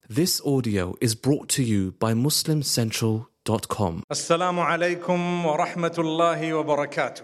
This audio is brought to you by MuslimCentral.com. Assalamu alaikum wa rahmatullahi wa barakatuh.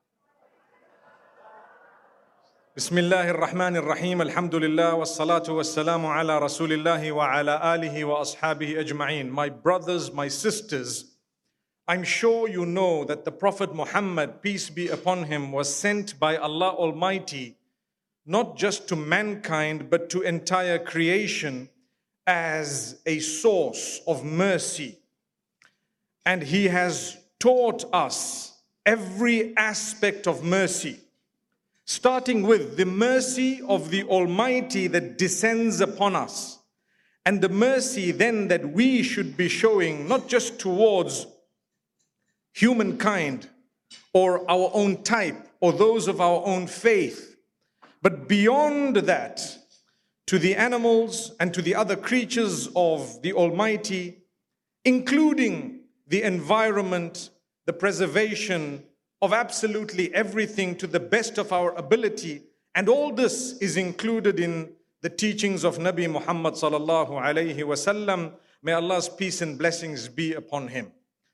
Bismillahir Rahmanir Rahim. Alhamdulillah wa salatu wa salamu ala Rasulillahi wa ala alihi wa ashabihi ajma'in. My brothers, my sisters, I'm sure you know that the Prophet Muhammad, peace be upon him, was sent by Allah Almighty not just to mankind but to entire creation as a source of mercy. And he has taught us every aspect of mercy, starting with the mercy of the Almighty that descends upon us, and the mercy then that we should be showing not just towards humankind or our own type or those of our own faith, but beyond that, to the animals and to the other creatures of the Almighty, including the environment, the preservation of absolutely everything to the best of our ability. And all this is included in the teachings of Nabi Muhammad sallallahu alayhi wasallam. May Allah's peace and blessings be upon him.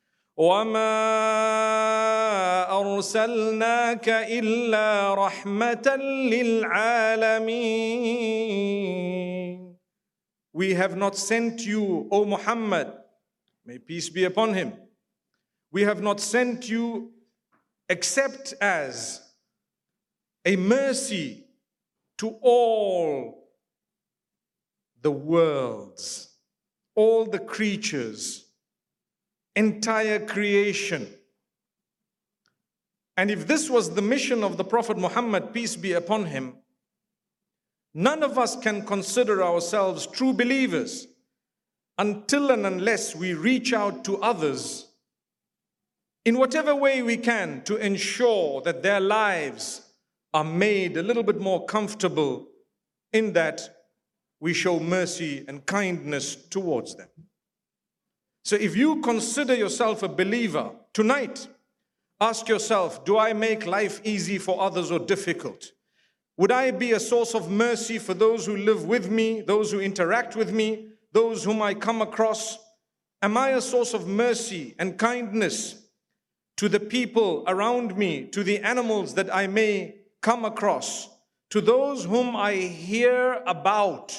وَمَا أَرْسَلْنَاكَ إِلَّا رَحْمَةً لِلْعَالَمِينَ. We have not sent you, O Muhammad, may peace be upon him. We have not sent you except as a mercy to all the worlds, all the creatures, entire creation. And if this was the mission of the Prophet Muhammad, peace be upon him, none of us can consider ourselves true believers until and unless we reach out to others in whatever way we can to ensure that their lives are made a little bit more comfortable, in that we show mercy and kindness towards them. So if you consider yourself a believer, tonight, ask yourself, do I make life easy for others or difficult? Would I be a source of mercy for those who live with me, those who interact with me, those whom I come across? Am I a source of mercy and kindness to the people around me, to the animals that I may come across, to those whom I hear about?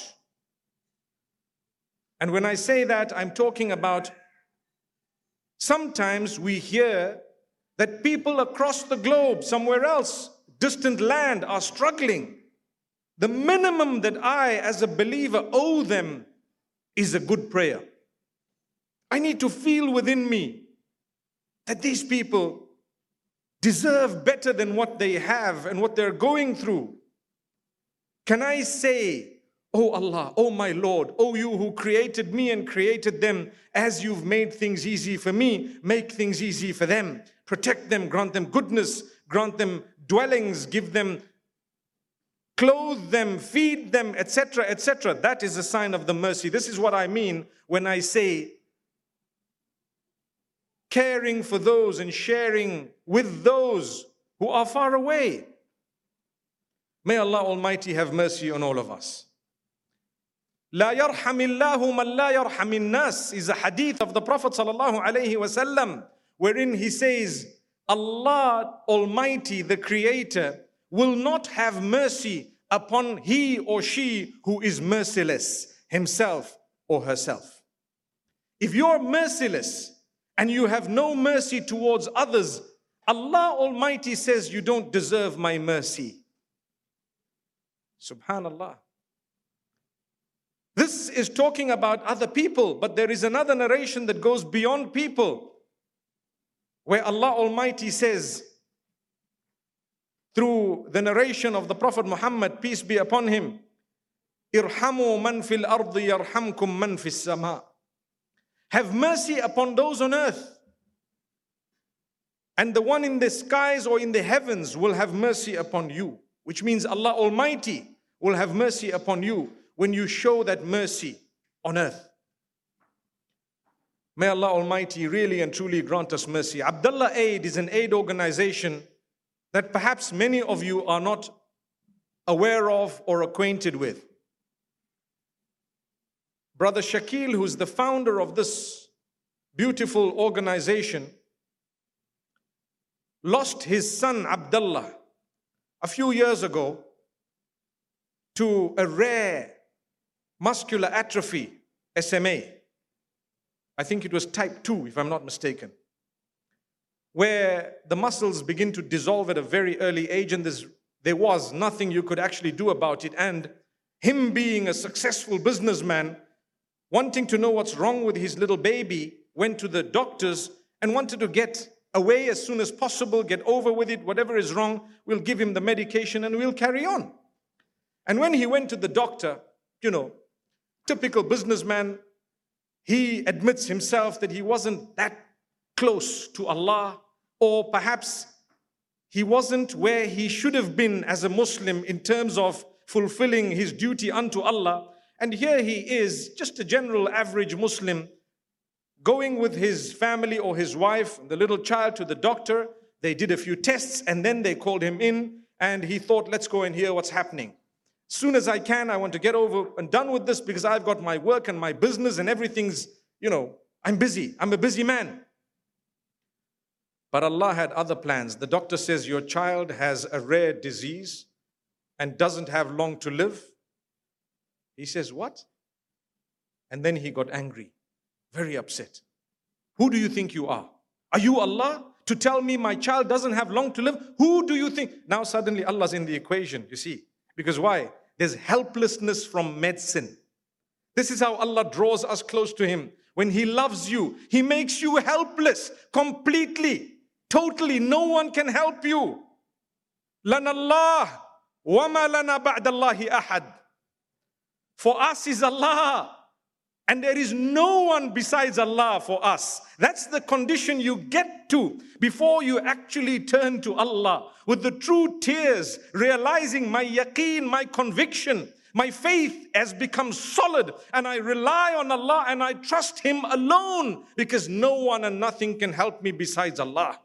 And when I say that, I'm talking about sometimes we hear that people across the globe, somewhere else, distant land, are struggling. The minimum that I, as a believer, owe them is a good prayer. I need to feel within me that these people deserve better than what they have and what they're going through. Can I say, Oh Allah, oh my Lord, oh you who created me and created them, as you've made things easy for me, make things easy for them. Protect them, grant them goodness, grant them dwellings, give them, clothe them, feed them, etc., etc. That is a sign of the mercy. This is what I mean when I say caring for those and sharing with those who are far away. May Allah Almighty have mercy on all of us. لا يرحم الله من لا يرحم الناس is a hadith of the Prophet sallallahu alaihi wasallam, wherein he says, Allah Almighty, the Creator, will not have mercy upon he or she who is merciless, himself or herself. If you're merciless and you have no mercy towards others, Allah Almighty says you don't deserve my mercy. Subhanallah. This is talking about other people, but there is another narration that goes beyond people, where Allah Almighty says, through the narration of the Prophet Muhammad, peace be upon him, Irhamu man fil ardi yarhamkum man fis sama. Have mercy upon those on earth, and the one in the skies or in the heavens will have mercy upon you. Which means Allah Almighty will have mercy upon you when you show that mercy on earth. May Allah Almighty really and truly grant us mercy. Abdullah Aid is an aid organization that perhaps many of you are not aware of or acquainted with. Brother Shakil, who's the founder of this beautiful organization, lost his son Abdullah a few years ago to a rare muscular atrophy, SMA. I think it was type 2, if I'm not mistaken, where the muscles begin to dissolve at a very early age, and there was nothing you could actually do about it. And him being a successful businessman, wanting to know what's wrong with his little baby, went to the doctors and wanted to get away as soon as possible, get over with it, whatever is wrong, we'll give him the medication and we'll carry on. And when he went to the doctor, typical businessman, he admits himself that he wasn't that close to Allah, or perhaps he wasn't where he should have been as a Muslim in terms of fulfilling his duty unto Allah. And here he is, just a general average Muslim, going with his family or his wife and the little child to the doctor. They did a few tests and then they called him in, and he thought, let's go and hear what's happening. As soon as I can, I want to get over and done with this because I've got my work and my business and everything's, I'm busy. I'm a busy man. But Allah had other plans. The doctor says, your child has a rare disease and doesn't have long to live. He says, what? And then he got angry, very upset. Who do you think you are? Are you Allah to tell me my child doesn't have long to live? Who do you think? Now suddenly Allah's in the equation, you see. Because why? There's helplessness from medicine. This is how Allah draws us close to Him. When He loves you, He makes you helpless completely, totally. No one can help you. Lana Allah wa ma lana ba'da Allahi ahad. For us is Allah, and there is no one besides Allah for us. That's the condition you get to before you actually turn to Allah with the true tears, realizing my yaqeen, my conviction, my faith has become solid, and I rely on Allah and I trust Him alone, because no one and nothing can help me besides Allah.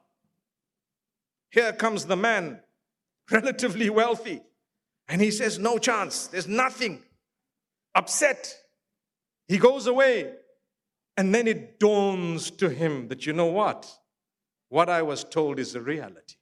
Here comes the man, relatively wealthy, and he says, no chance, there's nothing. Upset. He goes away, and then it dawns to him that, you know what? What I was told is a reality.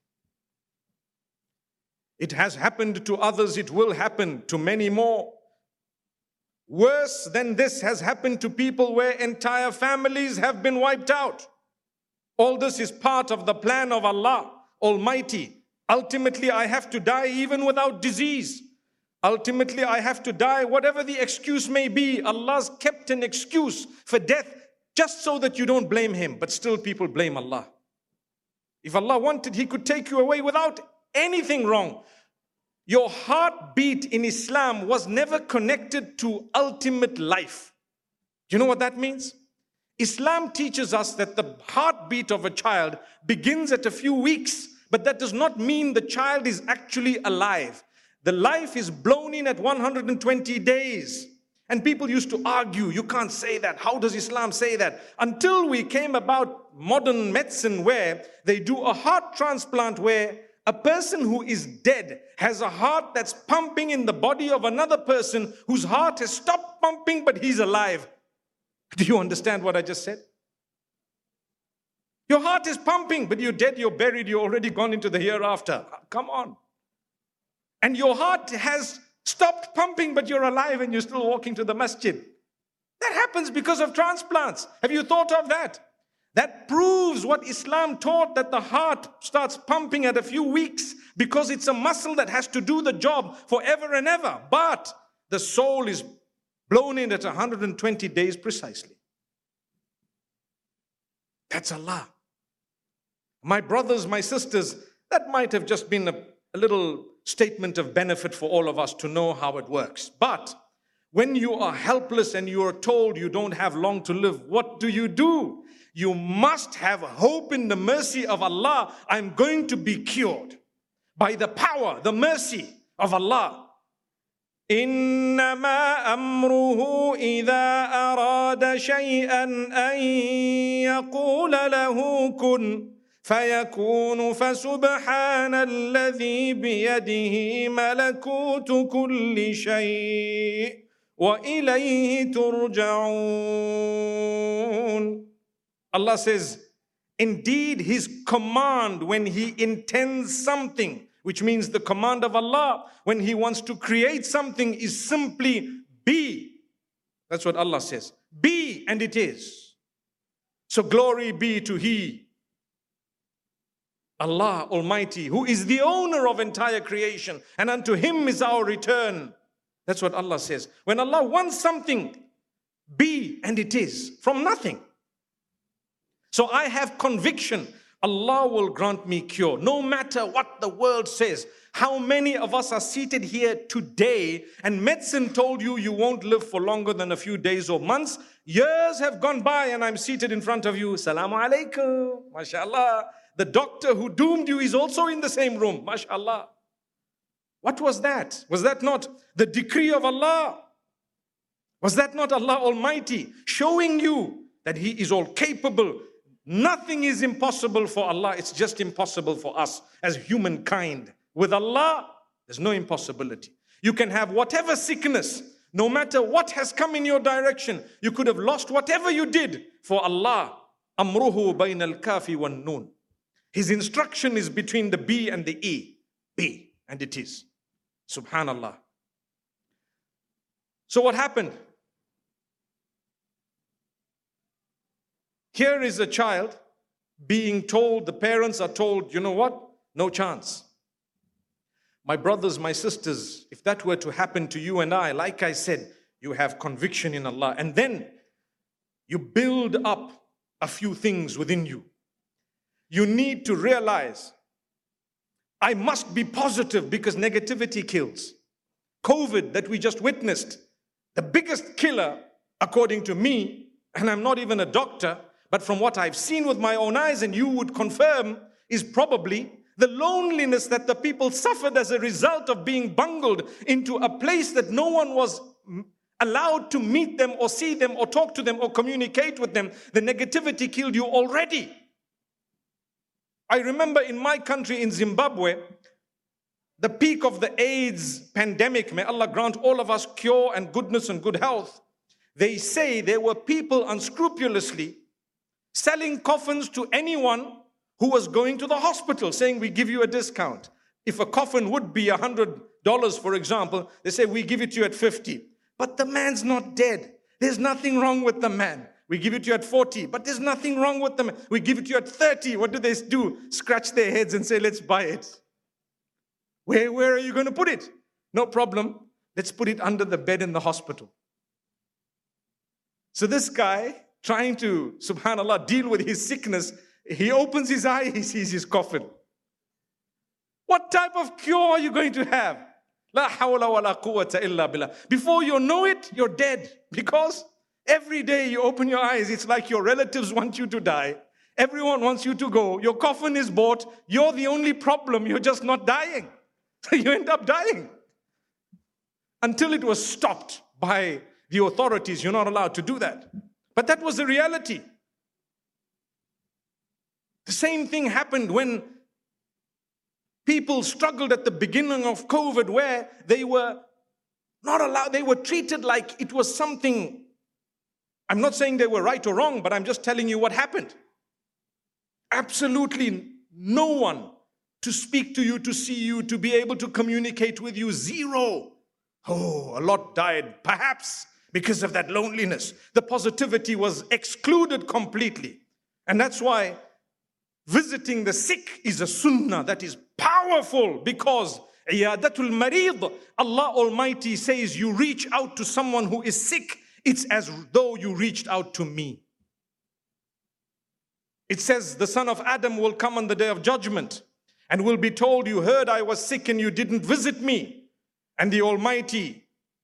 It has happened to others, it will happen to many more. Worse than this has happened to people where entire families have been wiped out. All this is part of the plan of Allah Almighty. Ultimately, I have to die even without disease. Ultimately, I have to die, whatever the excuse may be. Allah's kept an excuse for death just so that you don't blame Him. But still people blame Allah. If Allah wanted, He could take you away without anything wrong. Your heartbeat in Islam was never connected to ultimate life. Do you know what that means? Islam teaches us that the heartbeat of a child begins at a few weeks, but that does not mean the child is actually alive. The life is blown in at 120 days. And people used to argue, you can't say that. How does Islam say that? Until we came about modern medicine where they do a heart transplant, where a person who is dead has a heart that's pumping in the body of another person whose heart has stopped pumping, but he's alive. Do you understand what I just said? Your heart is pumping, but you're dead, you're buried, you're already gone into the hereafter. Come on. And your heart has stopped pumping, but you're alive and you're still walking to the masjid. That happens because of transplants. Have you thought of that? That proves what Islam taught, that the heart starts pumping at a few weeks because it's a muscle that has to do the job forever and ever. But the soul is blown in at 120 days precisely. That's Allah. My brothers, my sisters, that might have just been a little statement of benefit for all of us to know how it works. But when you are helpless and you are told you don't have long to live, what do? You must have hope in the mercy of Allah. I'm going to be cured by the power, the mercy of Allah. إنما أمره إذا أراد شيئا أن يقول له كن فيكون فسبحان الذي بيده ملكوت كل شيء وَإِلَيْهِ تُرْجَعُونَ. Allah says, indeed His command when He intends something, which means the command of Allah when He wants to create something, is simply be. That's what Allah says. Be, and it is. So glory be to He, Allah Almighty, who is the owner of entire creation, and unto Him is our return. That's what Allah says. When Allah wants something, be, and it is, from nothing. So I have conviction, Allah will grant me cure, no matter what the world says. How many of us are seated here today and medicine told you you won't live for longer than a few days or months? Years have gone by and I'm seated in front of you. Salamu alaikum, mashallah. The doctor who doomed you is also in the same room, mashallah. What was that? Was that not the decree of Allah? Was that not Allah Almighty showing you that He is all capable? Nothing is impossible for Allah. It's just impossible for us as humankind. With Allah, there's no impossibility. You can have whatever sickness, no matter what has come in your direction. You could have lost whatever you did. For Allah, amruhu bayna al-kafi wan noon. His instruction is between the B and the E. Be, and it is. Subhanallah. So what happened? Here is a child being told, the parents are told, you know what? No chance. My brothers, my sisters, if that were to happen to you and I, like I said, you have conviction in Allah. And then you build up a few things within you. You need to realize, I must be positive because negativity kills. COVID that we just witnessed, the biggest killer, according to me, and I'm not even a doctor, but from what I've seen with my own eyes, and you would confirm, is probably the loneliness that the people suffered as a result of being bungled into a place that no one was allowed to meet them or see them or talk to them or communicate with them. The negativity killed you already. I remember in my country, in Zimbabwe, the peak of the AIDS pandemic, may Allah grant all of us cure and goodness and good health. They say there were people unscrupulously selling coffins to anyone who was going to the hospital, saying, we give you a discount. If a coffin would be $100, for example, they say, we give it to you at 50. But the man's not dead. There's nothing wrong with the man. We give it to you at 40, but there's nothing wrong with the man. We give it to you at 30. What do they do? Scratch their heads and say, let's buy it. Where are you going to put it? No problem. Let's put it under the bed in the hospital. So this guy, trying to, subhanAllah, deal with his sickness, he opens his eye, he sees his coffin. What type of cure are you going to have? La hawla wa la quwwata illa billah. Before you know it, you're dead. Because every day you open your eyes, it's like your relatives want you to die. Everyone wants you to go. Your coffin is bought. You're the only problem. You're just not dying. So you end up dying. Until it was stopped by the authorities, you're not allowed to do that. But that was the reality. The same thing happened when people struggled at the beginning of COVID, where they were not allowed, they were treated like it was something. I'm not saying they were right or wrong, but I'm just telling you what happened. Absolutely no one to speak to you, to see you, to be able to communicate with you. Zero. Oh, a lot died, perhaps because of that loneliness. The positivity was excluded completely. And that's why visiting the sick is a sunnah that is powerful, because iyadatul marid, Allah Almighty says, you reach out to someone who is sick, it's as though you reached out to me. It says the son of Adam will come on the day of judgment and will be told, you heard I was sick and you didn't visit me. And the Almighty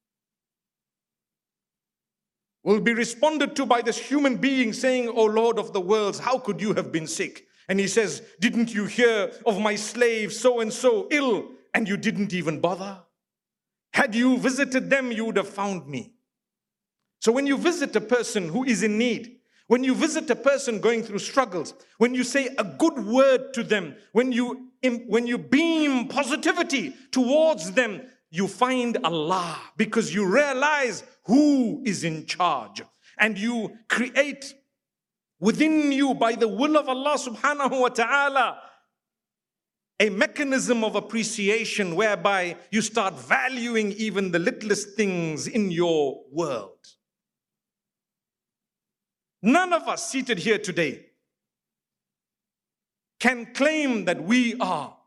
will be responded to by this human being saying, O Lord of the worlds, how could you have been sick? And he says, didn't you hear of my slave so-and-so ill, and you didn't even bother? Had you visited them, you would have found me. So when you visit a person who is in need, when you visit a person going through struggles, when you say a good word to them, when you beam positivity towards them, you find Allah because you realize who is in charge. And you create within you, by the will of Allah subhanahu wa ta'ala, a mechanism of appreciation whereby you start valuing even the littlest things in your world. None of us seated here today can claim that we are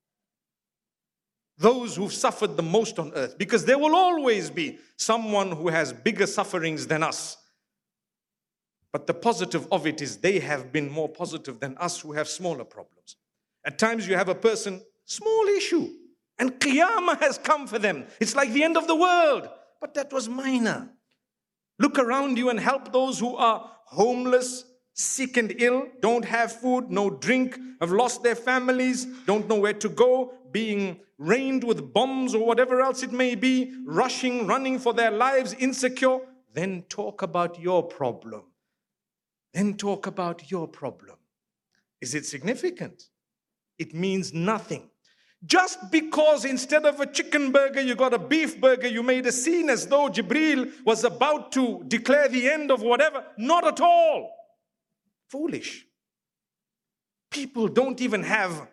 those who've suffered the most on earth, because there will always be someone who has bigger sufferings than us. But the positive of it is they have been more positive than us who have smaller problems. At times you have a person, small issue, and Qiyamah has come for them. It's like the end of the world. But that was minor. Look around you and help those who are homeless, sick and ill, don't have food, no drink, have lost their families, don't know where to go, being rained with bombs or whatever else it may be, rushing, running for their lives, insecure. Then talk about your problem. Then talk about your problem. Is it significant? It means nothing. Just because instead of a chicken burger, you got a beef burger, you made a scene as though Jibreel was about to declare the end of whatever. Not at all. Foolish. People don't even have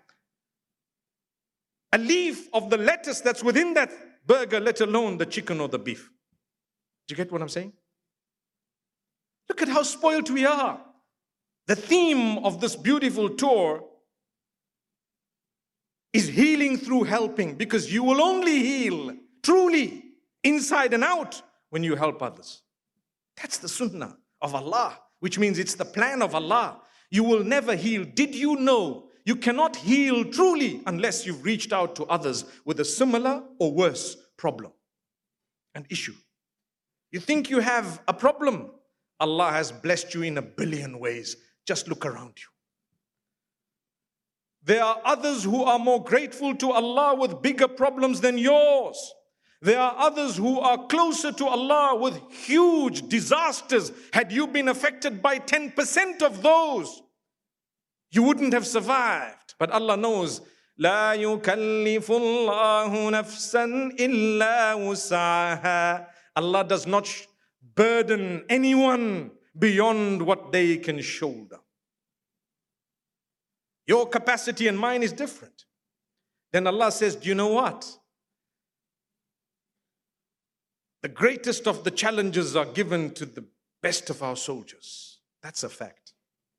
a leaf of the lettuce that's within that burger, let alone the chicken or the beef. Do you get what I'm saying? Look at how spoiled we are. The theme of this beautiful tour is healing through helping, because you will only heal truly inside and out when you help others. That's the sunnah of Allah, which means it's the plan of Allah. You will never heal. Did you know you cannot heal truly unless you've reached out to others with a similar or worse problem and issue? You think you have a problem? Allah has blessed you in a billion ways. Just look around you. There are others who are more grateful to Allah with bigger problems than yours. There are others who are closer to Allah with huge disasters. Had you been affected by 10% of those, you wouldn't have survived. But Allah knows, لا يكلف الله نفسا إلا وسعها. Allah does not burden anyone beyond what they can shoulder. Your capacity and mine is different. Then Allah says, do you know what? The greatest of the challenges are given to the best of our soldiers. That's a fact.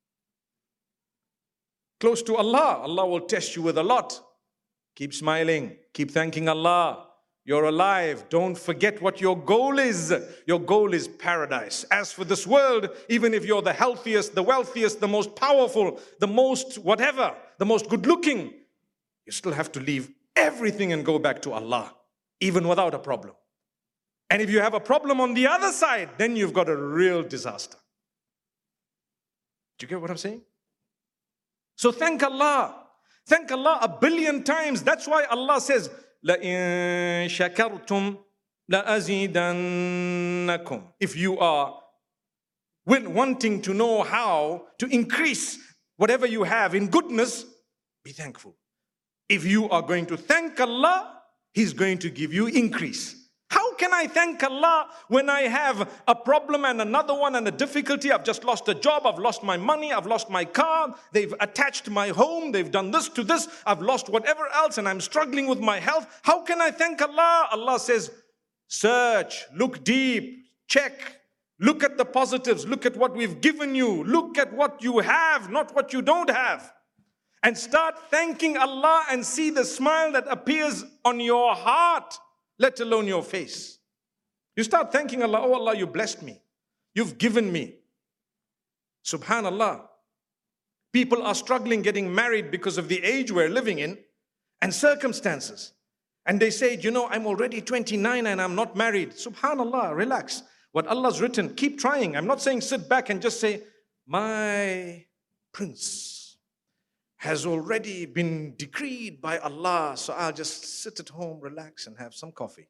Close to Allah, Allah will test you with a lot. Keep smiling. Keep thanking Allah. You're alive. Don't forget what your goal is. Your goal is paradise. As for this world, even if you're the healthiest, the wealthiest, the most powerful, the most whatever, the most good looking, you still have to leave everything and go back to Allah, even without a problem. And if you have a problem on the other side, then you've got a real disaster. Do you get what I'm saying? So thank Allah. Thank Allah a billion times. That's why Allah says, لَإِن شَكَرْتُمْ لَأَزِيدَنَّكُمْ. If you are wanting to know how to increase whatever you have in goodness, be thankful. If you are going to thank Allah, He's going to give you increase. How can I thank Allah when I have a problem and another one and a difficulty? I've just lost a job, I've lost my money, I've lost my car, they've attached my home, they've done this to this, I've lost whatever else and I'm struggling with my health. How can I thank Allah? Allah says, search, look deep, check, look at the positives, look at what we've given you, look at what you have, not what you don't have. And start thanking Allah and see the smile that appears on your heart, let alone your face. You start thanking Allah, oh Allah, you blessed me. You've given me. Subhanallah. People are struggling getting married because of the age we're living in and circumstances. And they say, you know, I'm already 29 and I'm not married. Subhanallah, relax. What Allah's written, keep trying. I'm not saying sit back and just say, my prince has already been decreed by Allah, so I'll just sit at home, relax, and have some coffee.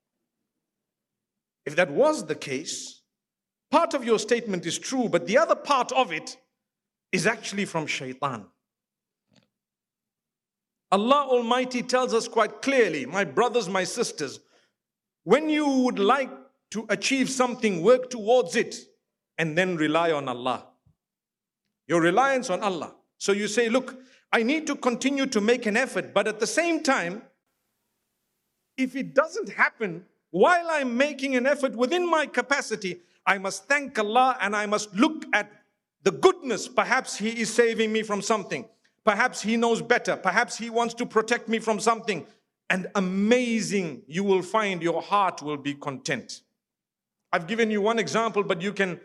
If that was the case, part of your statement is true, but the other part of it is actually from shaitan. Allah Almighty tells us quite clearly, my brothers, my sisters, when you would like to achieve something, work towards it and then rely on Allah. Your reliance on Allah. So you say, look, I need to continue to make an effort, but at the same time, if it doesn't happen while I'm making an effort within my capacity, I must thank Allah and I must look at the goodness. Perhaps He is saving me from something. Perhaps He knows better. Perhaps He wants to protect me from something. And amazing, you will find your heart will be content. I've given you one example, but you can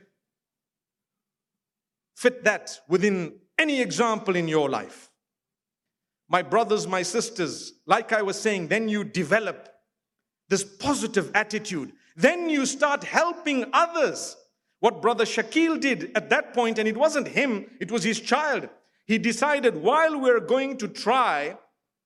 fit that within any example in your life. My brothers, my sisters, like I was saying, then you develop this positive attitude. Then you start helping others. What Brother Shakil did at that point, and it wasn't him, it was his child. He decided, while we're going to try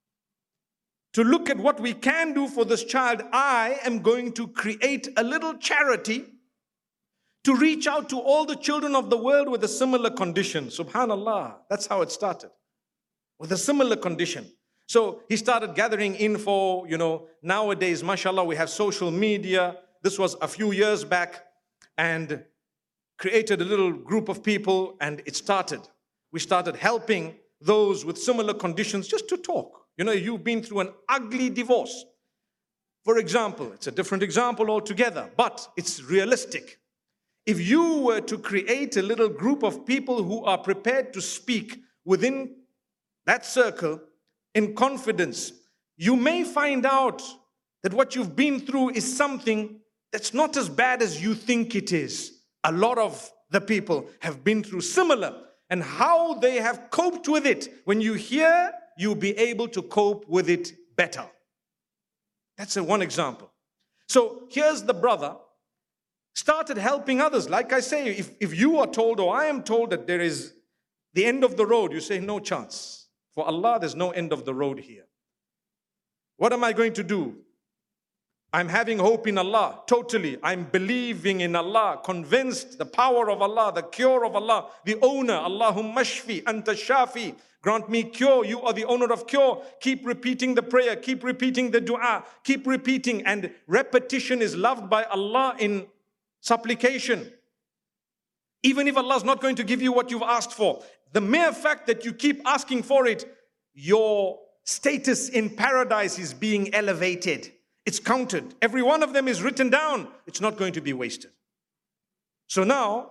to look at what we can do for this child, I am going to create a little charity to reach out to all the children of the world with a similar condition. Subhanallah, that's how it started. With a similar condition. So he started gathering info, nowadays, mashallah, we have social media. This was a few years back, and created a little group of people, and it started. We started helping those with similar conditions just to talk. You've been through an ugly divorce. For example, it's a different example altogether, but it's realistic. If you were to create a little group of people who are prepared to speak within that circle in confidence, you may find out that what you've been through is something that's not as bad as you think it is. A lot of the people have been through similar, and how they have coped with it. When you hear, you'll be able to cope with it better. That's one example. So here's the brother, started helping others. Like I say, if you are told, or I am told, that there is the end of the road, you say, no chance. For Allah, there's no end of the road here. What am I going to do? I'm having hope in Allah, totally. I'm believing in Allah, convinced the power of Allah, the cure of Allah, the owner. Allahumma shfi, anta shafi. Grant me cure, you are the owner of cure. Keep repeating the prayer, keep repeating the dua, keep repeating. And repetition is loved by Allah in supplication. Even if Allah is not going to give you what you've asked for, the mere fact that you keep asking for it, your status in paradise is being elevated. It's counted. Every one of them is written down. It's not going to be wasted. So now,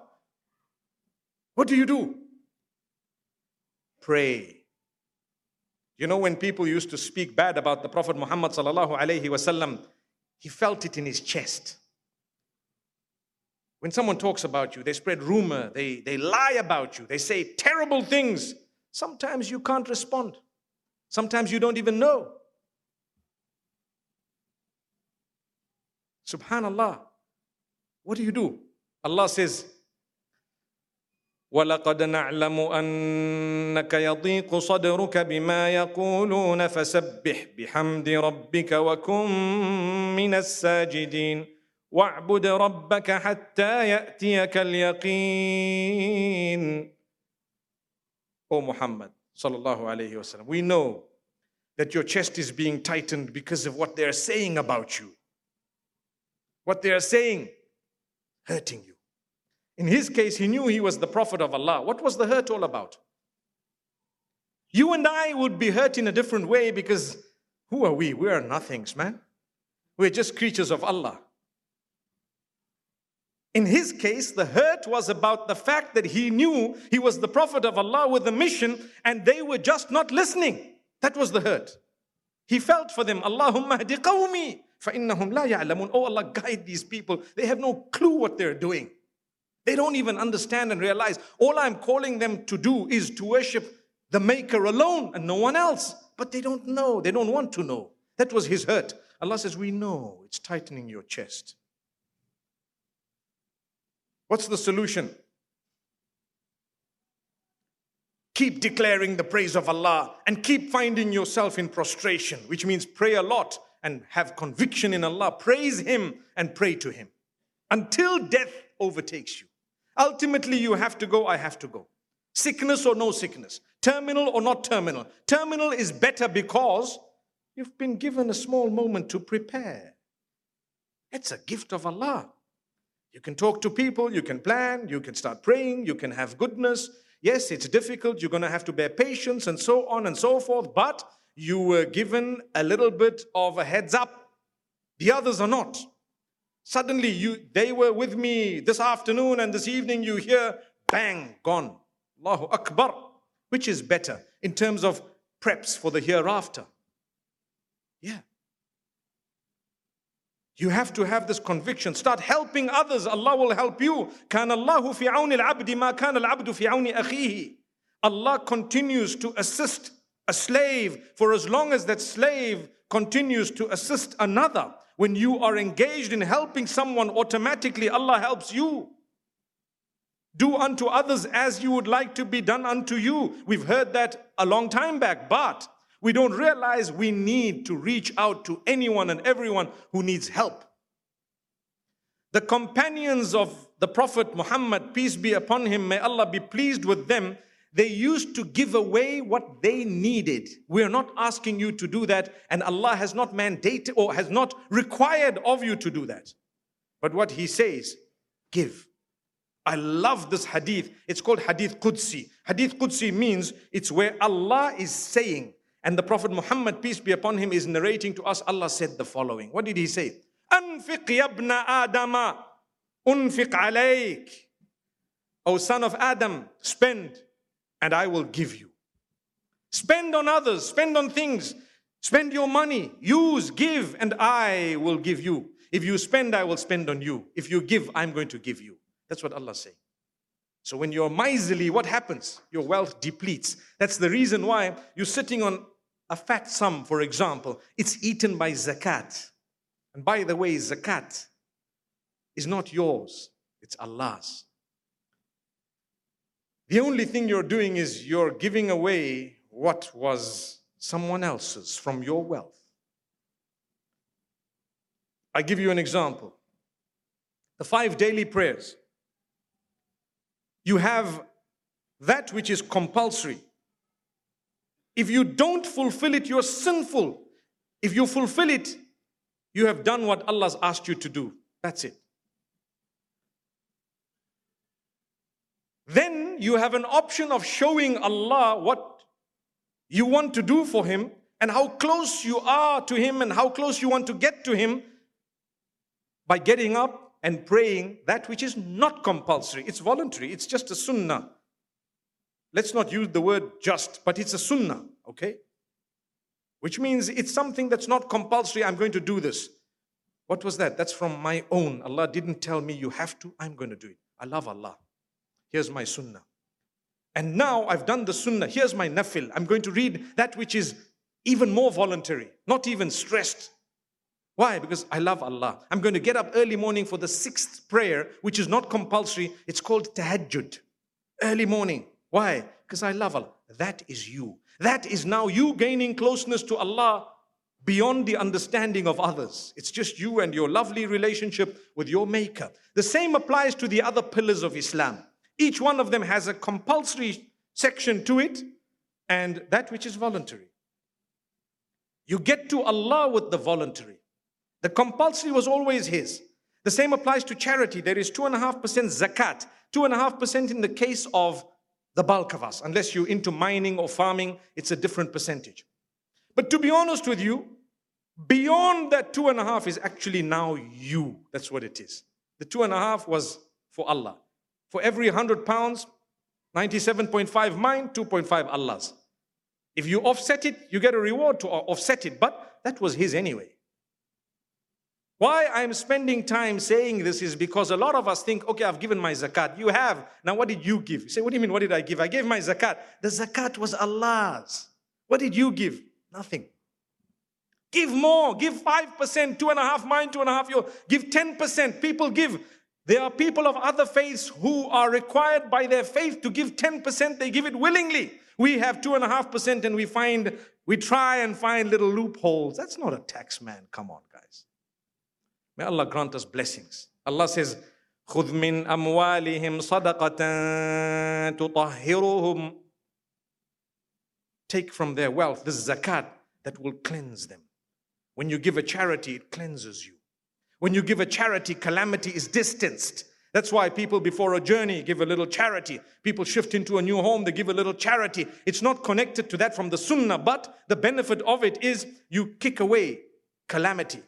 what do? Pray. When people used to speak bad about the Prophet Muhammad sallallahu alaihi wasallam, he felt it in his chest. When someone talks about you, they spread rumor, they lie about you, they say terrible things. Sometimes you can't respond. Sometimes you don't even know. Subhanallah. What do? Allah says, وَلَقَدْ نَعْلَمُ أَنَّكَ يَضِيقُ صَدْرُكَ بِمَا يَقُولُونَ فَسَبِّحْ بِحَمْدِ رَبِّكَ وَكُن مِّنَ السَّاجِدِينَ وَاعْبُدْ رَبَّكَ حَتَّى يَأْتِيَكَ الْيَقِينُ. O Muhammad sallallahu alayhi wasallam, we know that your chest is being tightened because of what they are saying about you. What they are saying, hurting you. In his case, he knew he was the Prophet of Allah. What was the hurt all about? You and I would be hurt in a different way, because who are we? We are nothings, man. We're just creatures of Allah. In his case, the hurt was about the fact that he knew he was the Prophet of Allah with a mission, and they were just not listening. That was the hurt. He felt for them, Allahumma hdi qawmi فَإِنَّهُمْ لَا يَعْلَمُونَ. Oh Allah, guide these people. They have no clue what they're doing. They don't even understand and realize. All I'm calling them to do is to worship the Maker alone and no one else. But they don't know. They don't want to know. That was his hurt. Allah says, we know. It's tightening your chest. What's the solution? Keep declaring the praise of Allah and keep finding yourself in prostration, which means pray a lot and have conviction in Allah. Praise Him and pray to Him until death overtakes you. Ultimately, you have to go, I have to go. Sickness or no sickness, Terminal or not terminal? Terminal is better because you've been given a small moment to prepare. It's a gift of Allah. You can talk to people, you can plan, you can start praying, you can have goodness. Yes, it's difficult, you're going to have to bear patience and so on and so forth, but you were given a little bit of a heads up. The others are not. Suddenly they were with me this afternoon and this evening you hear, bang, gone. Allahu Akbar. Which is better in terms of preps for the hereafter? Yeah. You have to have this conviction. Start helping others. Allah will help you. كَانَ اللَّهُ فِي عَوْنِ الْعَبْدِ مَا كَانَ الْعَبْدُ فِي عَوْنِ أَخِيهِ. Allah continues to assist a slave for as long as that slave continues to assist another. When you are engaged in helping someone, automatically Allah helps you. Do unto others as you would like to be done unto you. We've heard that a long time back, but we don't realize we need to reach out to anyone and everyone who needs help. The companions of the Prophet Muhammad, peace be upon him, may Allah be pleased with them, they used to give away what they needed. We are not asking you to do that, and Allah has not mandated or has not required of you to do that. But what He says, give. I love this hadith. It's called Hadith Qudsi. Hadith Qudsi means it's where Allah is saying, and the Prophet Muhammad, peace be upon him, is narrating to us. Allah said the following. What did He say? Anfiq yabna Adama, unfiq alayk. O son of Adam, spend and I will give you. Spend on others, spend on things, spend your money, use, give, and I will give you. If you spend, I will spend on you. If you give, I'm going to give you. That's what Allah is saying. So when you're miserly, what happens? Your wealth depletes. That's the reason why you're sitting on a fat sum, for example. It's eaten by zakat. And by the way, zakat is not yours. It's Allah's. The only thing you're doing is you're giving away what was someone else's from your wealth. I give you an example. The 5 daily prayers. You have that which is compulsory. If you don't fulfill it, you're sinful. If you fulfill it, you have done what Allah's asked you to do. That's it. Then you have an option of showing Allah what you want to do for Him and how close you are to Him and how close you want to get to Him by getting up and praying that which is not compulsory. It's voluntary. It's just a sunnah. Let's not use the word just, but it's a sunnah, okay? Which means it's something that's not compulsory. I'm going to do this. What was that? That's from my own. Allah didn't tell me you have to. I'm going to do it. I love Allah. Here's my sunnah. And now I've done the sunnah. Here's my nafil. I'm going to read that which is even more voluntary, not even stressed. Why? Because I love Allah. I'm going to get up early morning for the 6th prayer, which is not compulsory. It's called tahajjud. Early morning. Why? Because I love Allah. That is you. That is now you gaining closeness to Allah beyond the understanding of others. It's just you and your lovely relationship with your Maker. The same applies to the other pillars of Islam. Each one of them has a compulsory section to it and that which is voluntary. You get to Allah with the voluntary. The compulsory was always His. The same applies to charity. There is 2.5% zakat, 2.5% in the case of the bulk of us. Unless you're into mining or farming, it's a different percentage. But to be honest with you, beyond that 2.5 is actually now you. That's what it is. The 2.5 was for Allah. For every 100 pounds, 97.5 mine, 2.5 Allah's. If you offset it, you get a reward to offset it. But that was His anyway. Why I'm spending time saying this is because a lot of us think, okay, I've given my zakat. You have. Now what did you give? You say, what do you mean, what did I give? I gave my zakat. The zakat was Allah's. What did you give? Nothing. Give more. Give 5%, 2.5 mine, 2.5 yours. Give 10%. People give. There are people of other faiths who are required by their faith to give 10%. They give it willingly. We have 2.5% and we try and find little loopholes. That's not a tax, man. Come on, guys. May Allah grant us blessings. Allah says, خُذْ مِنْ أَمْوَالِهِمْ صَدَقَةً تُطَهِّرُهُمْ take from their wealth, this zakat, that will cleanse them. When you give a charity, it cleanses you. When you give a charity, calamity is distanced. That's why people before a journey give a little charity. People shift into a new home, they give a little charity. It's not connected to that from the sunnah, but the benefit of it is you kick away calamity.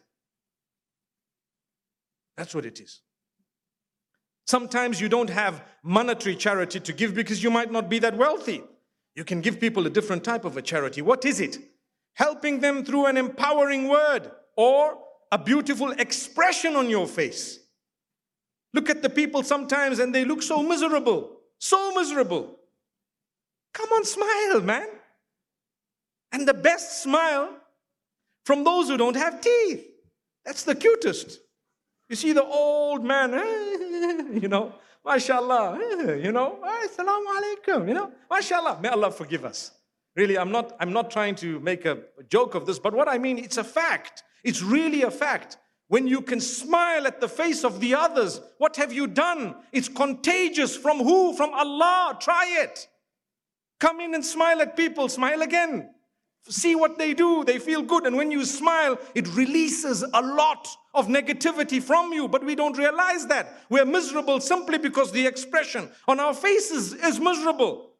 That's what it is. Sometimes you don't have monetary charity to give because you might not be that wealthy. You can give people a different type of a charity. What is it? Helping them through an empowering word or a beautiful expression on your face. Look at the people sometimes and they look so miserable. So miserable. Come on, smile, man. And the best smile from those who don't have teeth. That's the cutest. You see the old man, mashallah, assalamu alaikum, mashallah. May Allah forgive us. Really, I'm not trying to make a joke of this, but what I mean, it's a fact. It's really a fact. When you can smile at the face of the others, what have you done? It's contagious. From who? From Allah. Try it. Come in and smile at people. Smile again. See what they do. They feel good. And when you smile, it releases a lot of negativity from you. But we don't realize that. We're miserable simply because the expression on our faces is miserable.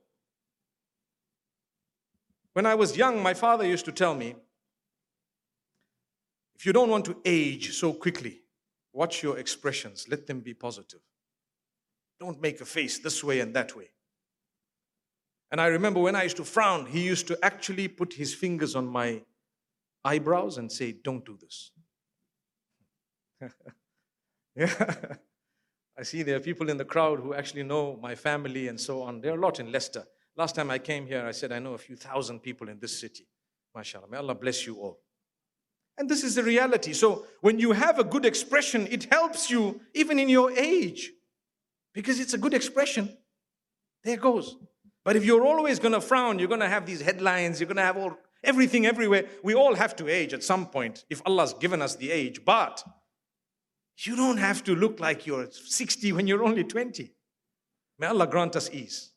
When I was young, my father used to tell me, if you don't want to age so quickly, watch your expressions. Let them be positive. Don't make a face this way and that way. And I remember when I used to frown, he used to actually put his fingers on my eyebrows and say, don't do this. Yeah. I see there are people in the crowd who actually know my family and so on. There are a lot in Leicester. Last time I came here, I said, I know a few thousand people in this city. MashaAllah. May Allah bless you all. And this is the reality. So when you have a good expression, it helps you even in your age. Because it's a good expression. There it goes. But if you're always going to frown, you're going to have these headlines, you're going to have everything everywhere. We all have to age at some point if Allah's given us the age. But you don't have to look like you're 60 when you're only 20. May Allah grant us ease.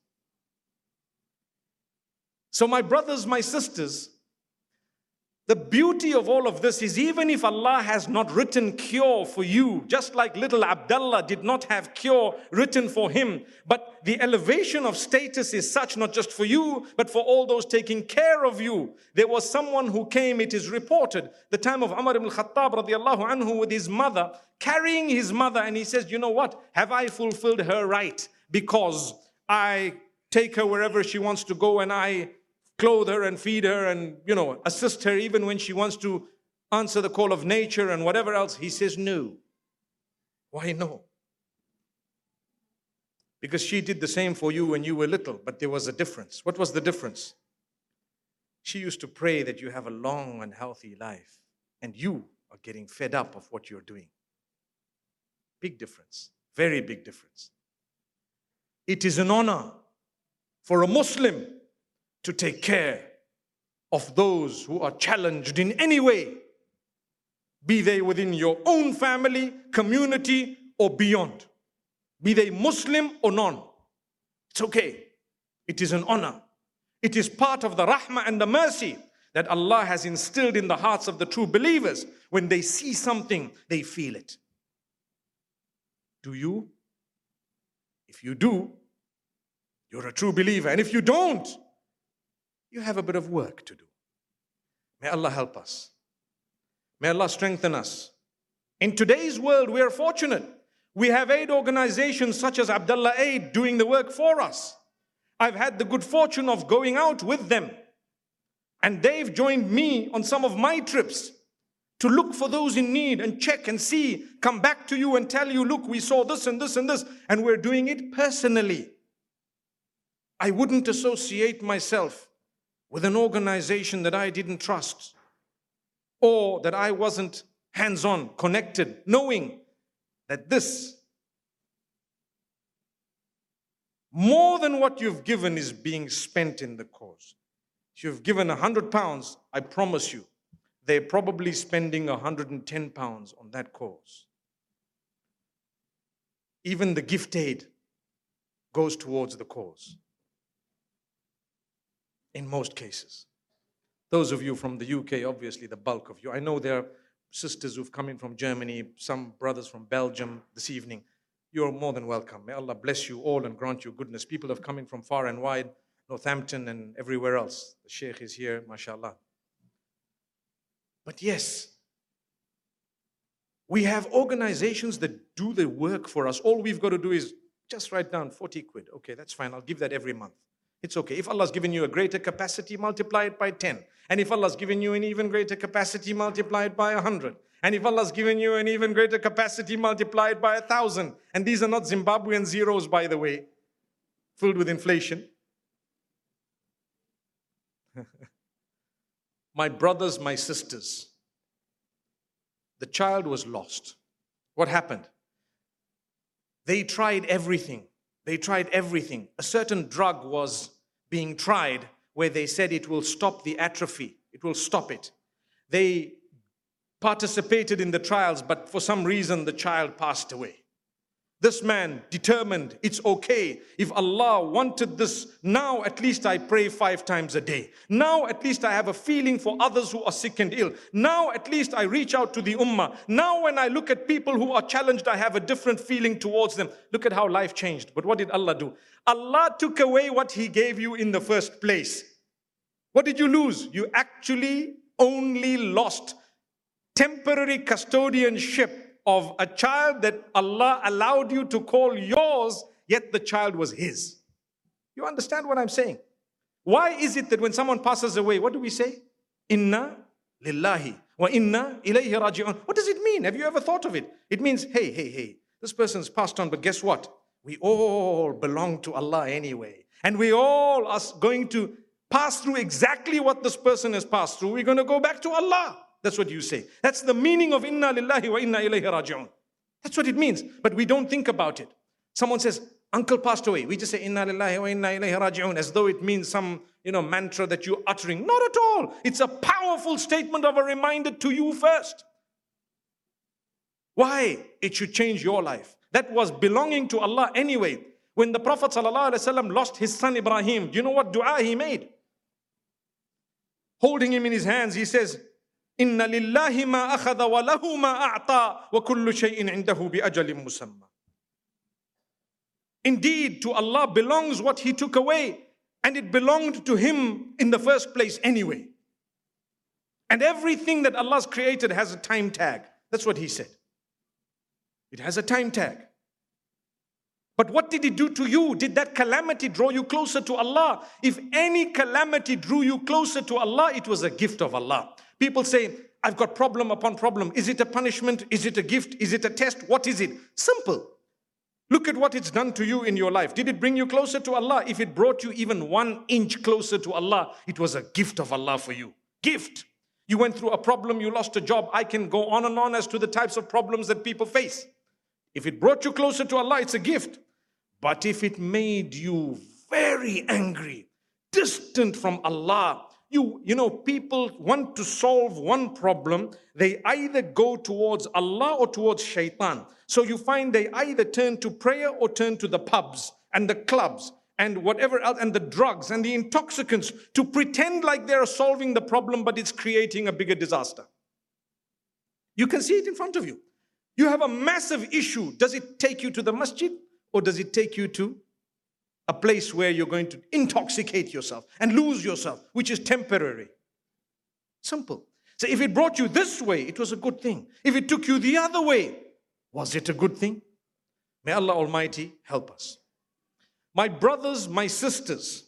So my brothers, my sisters, the beauty of all of this is even if Allah has not written cure for you, just like little Abdullah did not have cure written for him, but the elevation of status is such not just for you, but for all those taking care of you. There was someone who came, it is reported, the time of Umar ibn Khattab radiallahu anhu with his mother, carrying his mother, and he says, you know what, have I fulfilled her right? Because I take her wherever she wants to go and I clothe her and feed her and, assist her even when she wants to answer the call of nature and whatever else. He says no. Why no? Because she did the same for you when you were little, but there was a difference. What was the difference? She used to pray that you have a long and healthy life, and you are getting fed up of what you're doing. Big difference. Very big difference. It is an honor for a Muslim to take care of those who are challenged in any way, be they within your own family, community, or beyond. Be they Muslim or non. It's okay. It is an honor. It is part of the rahmah and the mercy that Allah has instilled in the hearts of the true believers. When they see something, they feel it. Do you? If you do, you're a true believer. And if you don't, you have a bit of work to do. May Allah help us. May Allah strengthen us. In today's world, we are fortunate. We have aid organizations such as Abdullah Aid doing the work for us. I've had the good fortune of going out with them. And they've joined me on some of my trips to look for those in need and check and see, come back to you and tell you, look, we saw this and this and this, and we're doing it personally. I wouldn't associate myself with an organization that I didn't trust or that I wasn't hands-on, connected, knowing that this, more than what you've given, is being spent in the cause. If you've given £100, I promise you, they're probably spending £110 on that cause. Even the gift aid goes towards the cause. in most cases. Those of you from the UK, obviously the bulk of you. I know there are sisters who've come in from Germany, some brothers from Belgium this evening. You're more than welcome. May Allah bless you all and grant you goodness. People have come in from far and wide, Northampton and everywhere else. The Sheikh is here, mashallah. But yes, we have organizations that do the work for us. All we've got to do is just write down 40 quid. Okay, that's fine. I'll give that every month. It's okay. If Allah's given you a greater capacity, multiply it by 10. And if Allah's given you an even greater capacity, multiply it by 100. And if Allah's given you an even greater capacity, multiply it by 1,000. And these are not Zimbabwean zeros, by the way, filled with inflation. My brothers, my sisters, the child was lost. What happened? They tried everything. They tried everything. A certain drug was being tried where they said it will stop the atrophy. It will stop it. They participated in the trials, but for some reason the child passed away. This man determined it's okay. If Allah wanted this, now at least I pray 5 times a day. Now at least I have a feeling for others who are sick and ill. Now at least I reach out to the ummah. Now when I look at people who are challenged, I have a different feeling towards them. Look at how life changed. But what did Allah do? Allah took away what He gave you in the first place. What did you lose? You actually only lost temporary custodianship of a child that Allah allowed you to call yours, yet the child was His. You understand what I'm saying? Why is it that when someone passes away, what do we say? Inna lillahi wa inna ilayhi raji'un. What does it mean? Have you ever thought of it? It means, hey, this person's passed on, but guess what? We all belong to Allah anyway. And we all are going to pass through exactly what this person has passed through. We're going to go back to Allah. That's what you say. That's the meaning of inna lillahi wa inna ilayhi raji'un. That's what it means. But we don't think about it. Someone says, uncle passed away. We just say inna lillahi wa inna ilayhi raji'un as though it means some, mantra that you're uttering. Not at all. It's a powerful statement of a reminder to you first. Why? It should change your life. That was belonging to Allah anyway. When the Prophet ﷺ lost his son Ibrahim, do you know what dua he made? Holding him in his hands, he says, Inna lillahi ma akhadha wa lahu ma a'ta wa kullu shay'in indahu bi ajalin musamma. Indeed, to Allah belongs what He took away, and it belonged to Him in the first place anyway. And everything that Allah's created has a time tag. That's what He said. It has a time tag. But what did it do to you? Did that calamity draw you closer to Allah? If any calamity drew you closer to Allah, it was a gift of Allah. People say, I've got problem upon problem. Is it a punishment? Is it a gift? Is it a test? What is it? Simple. Look at what it's done to you in your life. Did it bring you closer to Allah? If it brought you even 1 inch closer to Allah, it was a gift of Allah for you. Gift. You went through a problem, you lost a job. I can go on and on as to the types of problems that people face. If it brought you closer to Allah, it's a gift. But if it made you very angry, distant from Allah, people want to solve one problem. They either go towards Allah or towards shaitan. So you find they either turn to prayer or turn to the pubs and the clubs and whatever else, and the drugs and the intoxicants to pretend like they're solving the problem, but it's creating a bigger disaster. You can see it in front of you. You have a massive issue. Does it take you to the masjid or does it take you to a place where you're going to intoxicate yourself and lose yourself, which is temporary? Simple. So if it brought you this way, it was a good thing. If it took you the other way, was it a good thing? May Allah Almighty help us. My brothers, my sisters,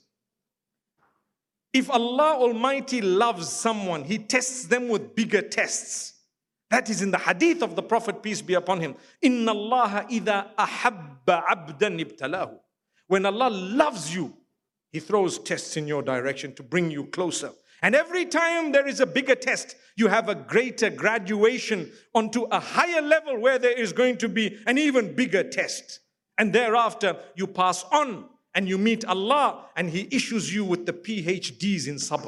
if Allah Almighty loves someone, He tests them with bigger tests. That is in the hadith of the Prophet, peace be upon him. Inna Allah idha ahabba abdan ibtalahu. When Allah loves you, He throws tests in your direction to bring you closer. And every time there is a bigger test, you have a greater graduation onto a higher level where there is going to be an even bigger test. And thereafter, you pass on and you meet Allah and He issues you with the PhDs in sabr.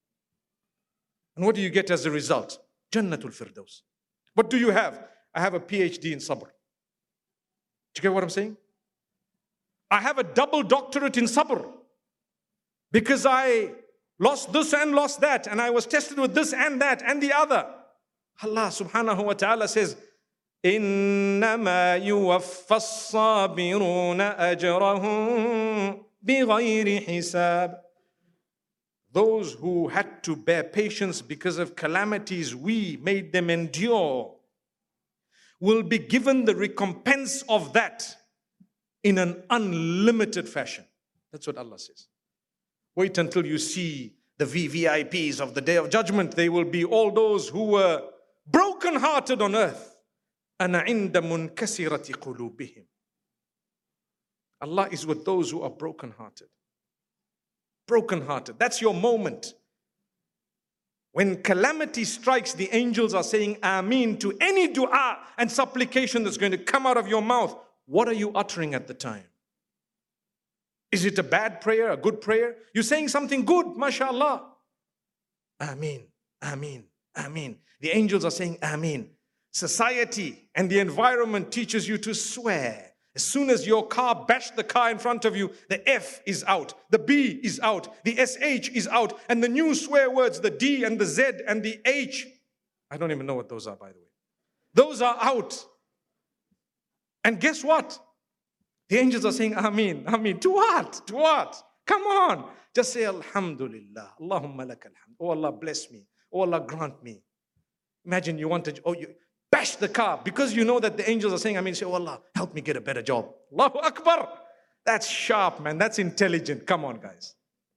And what do you get as a result? Jannatul Firdaus. What do you have? I have a PhD in sabr. Do you get what I'm saying? I have a double doctorate in sabr because I lost this and lost that, and I was tested with this and that and the other. Allah subhanahu wa ta'ala says, إِنَّمَا يُوَفَّى الصَّابِرُونَ أَجْرَهُمْ بِغَيْرِ حِسَابٍ. Those who had to bear patience because of calamities we made them endure will be given the recompense of that in an unlimited fashion. That's what Allah says. Wait until you see the VVIPs of the Day of Judgment. They will be all those who were broken-hearted on earth. أَنَا عِنْدَ مُنْكَسِرَةِ قُلُوبِهِمْ. Allah is with those who are broken-hearted. Broken-hearted. That's your moment. When calamity strikes, the angels are saying Ameen to any dua and supplication that's going to come out of your mouth. What are you uttering at the time? Is it a bad prayer, a good prayer? You're saying something good, mashallah. Ameen, Ameen, Ameen. The angels are saying Ameen. Society and the environment teaches you to swear. As soon as your car bashed the car in front of you, the F is out, the B is out, the SH is out, and the new swear words, the D and the Z and the H. I don't even know what those are, by the way. Those are out. And guess what? The angels are saying Ameen, Ameen. To what? To what? Come on. Just say Alhamdulillah. Allahumma lakal hamd. Oh Allah, bless me. Oh Allah, grant me. Imagine you wanted, you bash the car because you know that the angels are saying, say, oh Allah, help me get a better job. Allahu Akbar. That's sharp, man. That's intelligent. Come on, guys.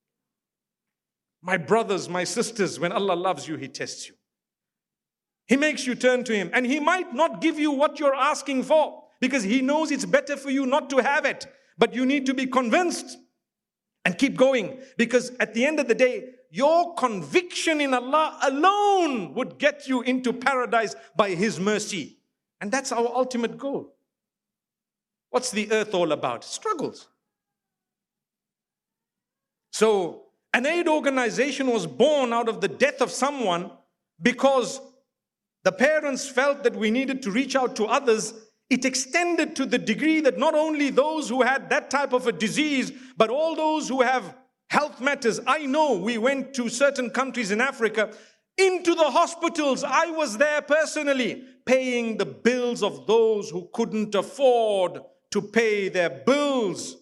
My brothers, my sisters, when Allah loves you, He tests you. He makes you turn to Him. And He might not give you what you're asking for because He knows it's better for you not to have it. But you need to be convinced and keep going, because at the end of the day, your conviction in Allah alone would get you into paradise by His mercy. And that's our ultimate goal. What's the earth all about? Struggles. So, an aid organization was born out of the death of someone because the parents felt that we needed to reach out to others. It extended to the degree that not only those who had that type of a disease, but all those who have health matters. I know we went to certain countries in Africa, into the hospitals. I was there personally, paying the bills of those who couldn't afford to pay their bills.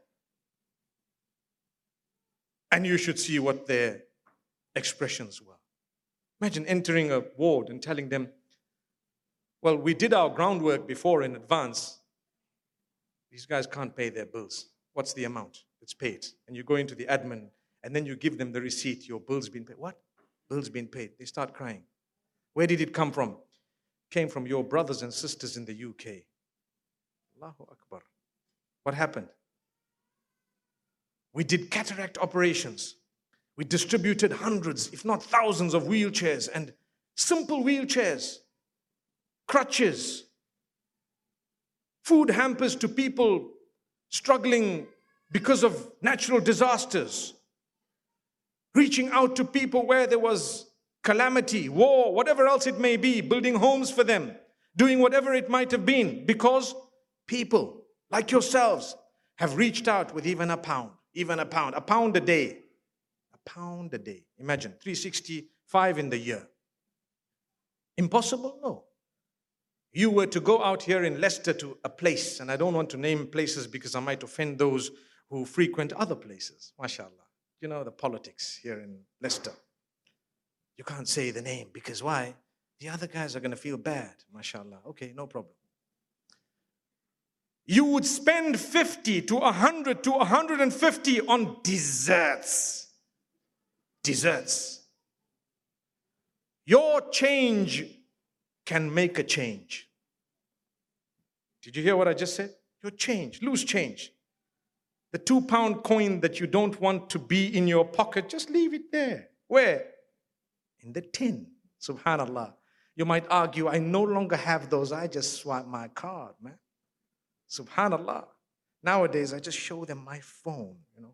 And you should see what their expressions were. Imagine entering a ward and telling them, well, we did our groundwork before in advance. These guys can't pay their bills. What's the amount? It's paid. And you go into the admin and then you give them the receipt. Your bill's been paid. What? Bill's been paid. They start crying. Where did it come from? It came from your brothers and sisters in the UK. Allahu Akbar. What happened? We did cataract operations. We distributed hundreds, if not thousands of wheelchairs, and simple wheelchairs, crutches, food hampers to people struggling because of natural disasters, reaching out to people where there was calamity, war, whatever else it may be, building homes for them, doing whatever it might have been, because people like yourselves have reached out with even a pound a day. A pound a day. Imagine, 365 in the year. Impossible? No. You were to go out here in Leicester to a place, and I don't want to name places because I might offend those who frequent other places. MashaAllah. You know the politics here in Leicester. You can't say the name because why? The other guys are going to feel bad. MashaAllah. Okay, no problem. You would spend 50 to 100 to 150 on desserts. Desserts. Your change can make a change. Did you hear what I just said? Your change, loose change. The 2-pound coin that you don't want to be in your pocket, just leave it there. Where? In the tin. Subhanallah. You might argue, I no longer have those. I just swipe my card, man. Subhanallah. Nowadays, I just show them my phone,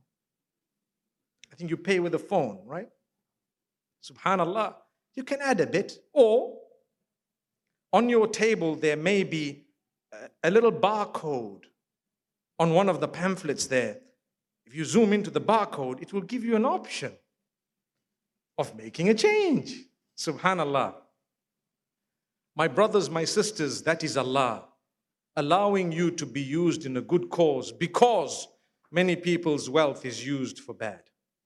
I think you pay with a phone, right? Subhanallah. You can add a bit. Or, on your table, there may be a little barcode on one of the pamphlets there. If you zoom into the barcode, it will give you an option. of making a change. Subhanallah. My brothers, my sisters, that is Allah allowing you to be used in a good cause, because many people's wealth is used for bad.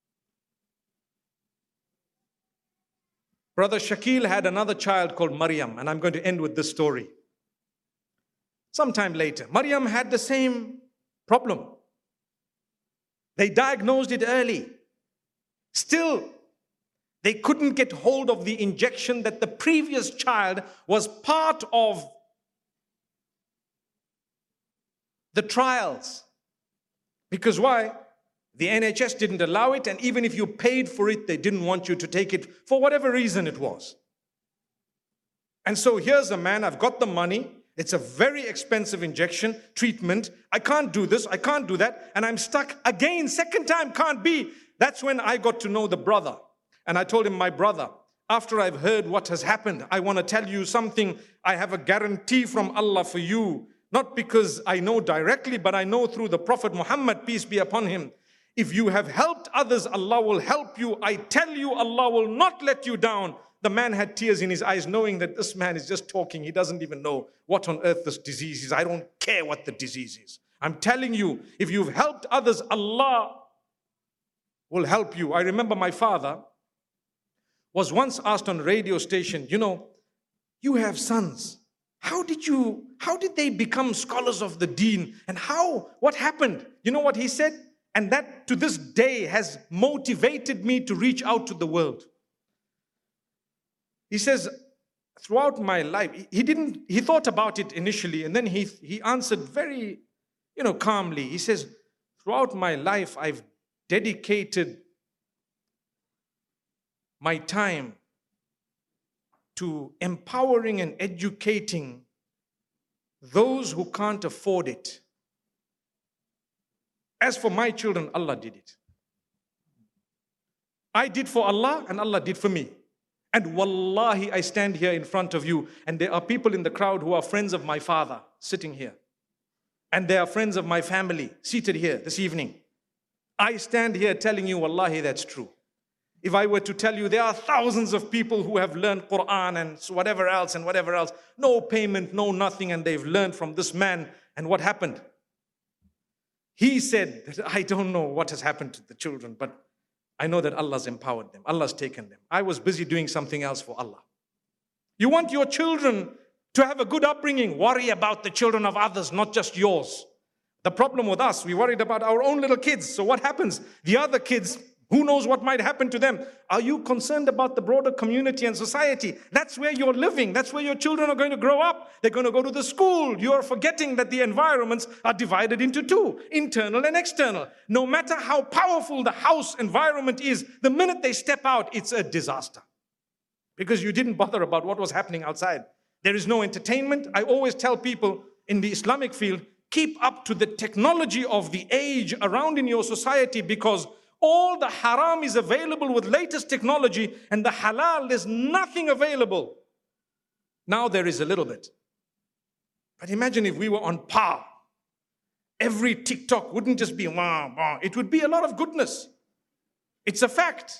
Brother Shakil had another child called Maryam, and I'm going to end with this story. Sometime later, Maryam had the same problem. They diagnosed it early. Still, they couldn't get hold of the injection that the previous child was part of the trials. Because why? The NHS didn't allow it, and even if you paid for it, they didn't want you to take it for whatever reason it was. And so here's a man, I've got the money, it's a very expensive injection, treatment, I can't do this, I can't do that, and I'm stuck again, second time, can't be. That's when I got to know the brother. And I told him, my brother, after I've heard what has happened, I want to tell you something. I have a guarantee from Allah for you. Not because I know directly, but I know through the Prophet Muhammad, peace be upon him. If you have helped others, Allah will help you. I tell you, Allah will not let you down. The man had tears in his eyes, knowing that this man is just talking. He doesn't even know what on earth this disease is. I don't care what the disease is. I'm telling you, if you've helped others, Allah will help you. I remember my father was once asked on a radio station, you have sons. How did they become scholars of the deen? And what happened? You know what he said? And that to this day has motivated me to reach out to the world. He says, throughout my life, he thought about it initially, and then he answered very, calmly. He says, throughout my life, I've dedicated my time to empowering and educating those who can't afford it. As for my children, Allah did it. I did for Allah and Allah did for me. And wallahi, I stand here in front of you, and there are people in the crowd who are friends of my father sitting here. And they are friends of my family seated here this evening. I stand here telling you, wallahi, that's true. If I were to tell you there are thousands of people who have learned Quran and whatever else, no payment, no nothing, and they've learned from this man. And what happened? He said that I don't know what has happened to the children, but I know that Allah's empowered them. Allah's taken them. I was busy doing something else for Allah. You want your children to have a good upbringing. Worry about the children of others, not just yours. The problem with us, we worried about our own little kids. So what happens? The other kids, who knows what might happen to them? Are you concerned about the broader community and society? That's where you're living. That's where your children are going to grow up. They're going to go to the school. You're forgetting that the environments are divided into two, internal and external. No matter how powerful the house environment is, the minute they step out, it's a disaster. Because you didn't bother about what was happening outside. There is no entertainment. I always tell people in the Islamic field, keep up to the technology of the age around in your society, because all the haram is available with latest technology, and the halal, there's nothing available. Now there is a little bit. But imagine if we were on par. Every TikTok wouldn't just be wah, wah. It would be a lot of goodness. It's a fact.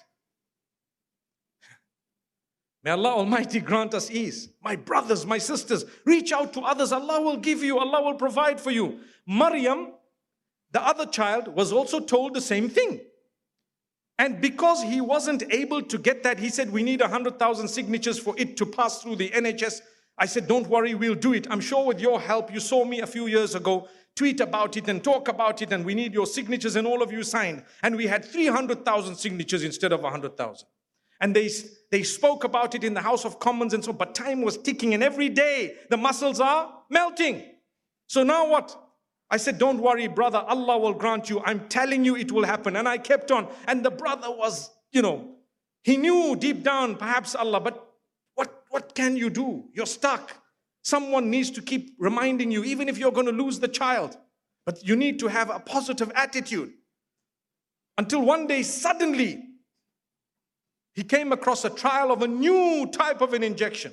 May Allah Almighty grant us ease. My brothers, my sisters, reach out to others. Allah will give you, Allah will provide for you. Maryam, the other child, was also told the same thing. And because he wasn't able to get that, he said, we need 100,000 signatures for it to pass through the NHS. I said, don't worry, we'll do it. I'm sure with your help, you saw me a few years ago, tweet about it and talk about it, and we need your signatures, and all of you signed. And we had 300,000 signatures instead of 100,000. And they spoke about it in the House of Commons and so, but time was ticking, and every day the muscles are melting. So now what? I said, don't worry, brother, Allah will grant you. I'm telling you it will happen. And I kept on. And the brother was, he knew deep down, perhaps Allah, but what can you do? You're stuck. Someone needs to keep reminding you, even if you're going to lose the child. But you need to have a positive attitude. Until one day, suddenly, he came across a trial of a new type of an injection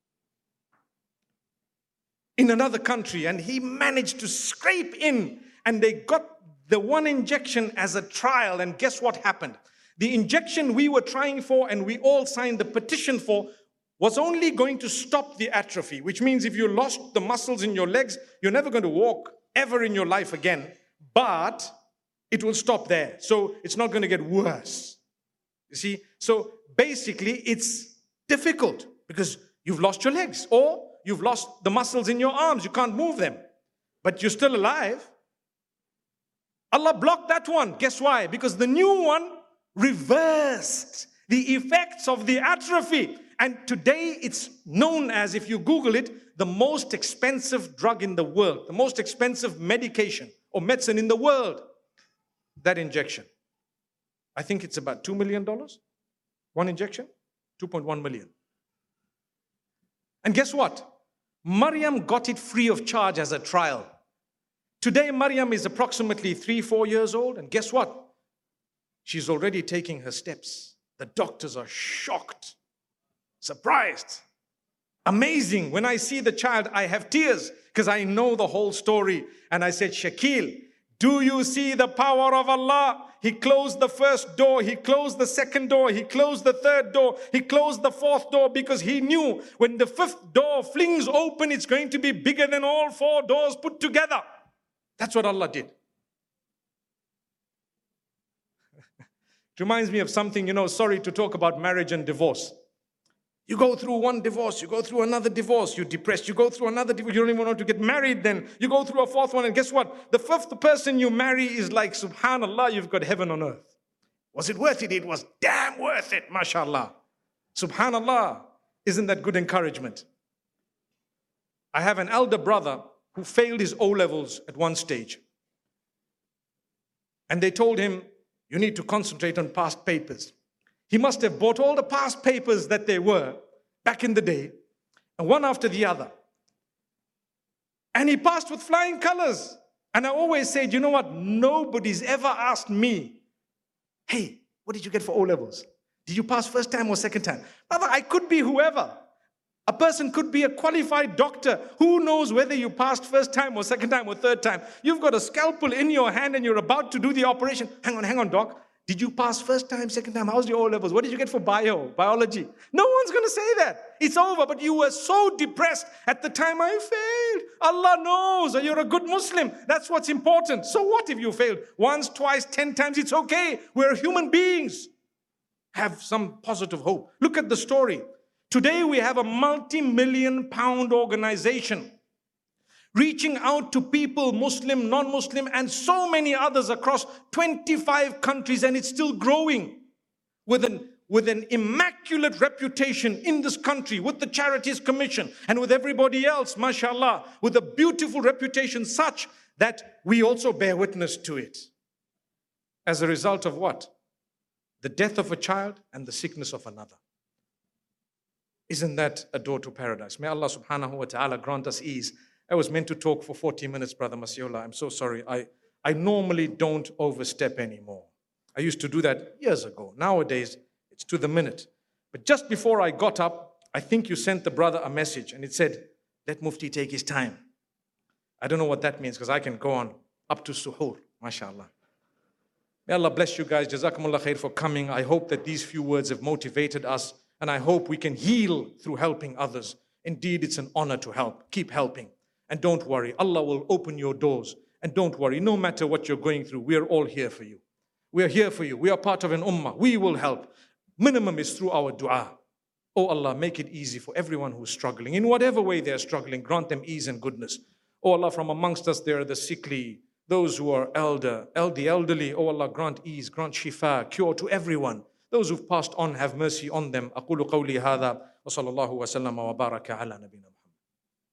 in another country, and he managed to scrape in, and they got the one injection as a trial, and guess what happened? The injection we were trying for and we all signed the petition for was only going to stop the atrophy, which means if you lost the muscles in your legs, you're never going to walk ever in your life again. But it will stop there. So it's not going to get worse. You see? So basically, it's difficult because you've lost your legs or you've lost the muscles in your arms. You can't move them. But you're still alive. Allah blocked that one. Guess why? Because the new one reversed the effects of the atrophy. And today it's known as, if you Google it, the most expensive drug in the world, the most expensive medication or medicine in the world. That injection. I think it's about $2 million. One injection, 2.1 million. And guess what? Maryam got it free of charge as a trial. Today, Maryam is approximately 3-4 years old. And guess what? She's already taking her steps. The doctors are shocked, surprised, amazing. When I see the child, I have tears because I know the whole story. And I said, Shakil, do you see the power of Allah? He closed the first door, he closed the second door, he closed the third door, he closed the fourth door because he knew when the fifth door flings open, it's going to be bigger than all 4 doors put together. That's what Allah did. It reminds me of something, sorry to talk about marriage and divorce. You go through one divorce, you go through another divorce, you're depressed, you go through another divorce, you don't even want to get married then. You go through a fourth one, and guess what? The fifth person you marry is like, subhanallah, you've got heaven on earth. Was it worth it? It was damn worth it, mashallah. Subhanallah. Isn't that good encouragement? I have an elder brother who failed his O-levels at one stage. And they told him, you need to concentrate on past papers. He must have bought all the past papers that there were back in the day, and one after the other. And he passed with flying colors. And I always said, you know what? Nobody's ever asked me, hey, what did you get for O-levels? Did you pass first time or second time? Brother, I could be whoever. A person could be a qualified doctor. Who knows whether you passed first time or second time or third time? You've got a scalpel in your hand and you're about to do the operation. Hang on, doc. Did you pass first time, second time? How's your O-levels? What did you get for biology? No one's going to say that. It's over. But you were so depressed at the time I failed. Allah knows that you're a good Muslim. That's what's important. So what if you failed? Once, twice, 10 times, it's okay. We're human beings. Have some positive hope. Look at the story. Today we have a multi-million-pound organization reaching out to people, Muslim, non-Muslim, and so many others across 25 countries, and it's still growing with an immaculate reputation in this country, with the Charities Commission and with everybody else, mashallah, with a beautiful reputation such that we also bear witness to it. As a result of what? The death of a child and the sickness of another. Isn't that a door to paradise? May Allah subhanahu wa ta'ala grant us ease. I was meant to talk for 40 minutes, Brother Masihullah. I'm so sorry. I normally don't overstep anymore. I used to do that years ago. Nowadays, it's to the minute. But just before I got up, I think you sent the brother a message and it said, let Mufti take his time. I don't know what that means because I can go on up to suhoor, mashallah. May Allah bless you guys. Jazakumullah khair for coming. I hope that these few words have motivated us and I hope we can heal through helping others. Indeed, it's an honor to help. Keep helping. And don't worry, Allah will open your doors. And don't worry, no matter what you're going through, we are all here for you. We are here for you. We are part of an ummah. We will help. Minimum is through our dua. Oh Allah, make it easy for everyone who's struggling. In whatever way they are struggling, grant them ease and goodness. Oh Allah, from amongst us there are the sickly, those who are the elderly. Oh Allah, grant ease, grant shifa, cure to everyone. Those who've passed on, have mercy on them. أقول قولي هذا وصلى الله وسلم وبارك على نبينا.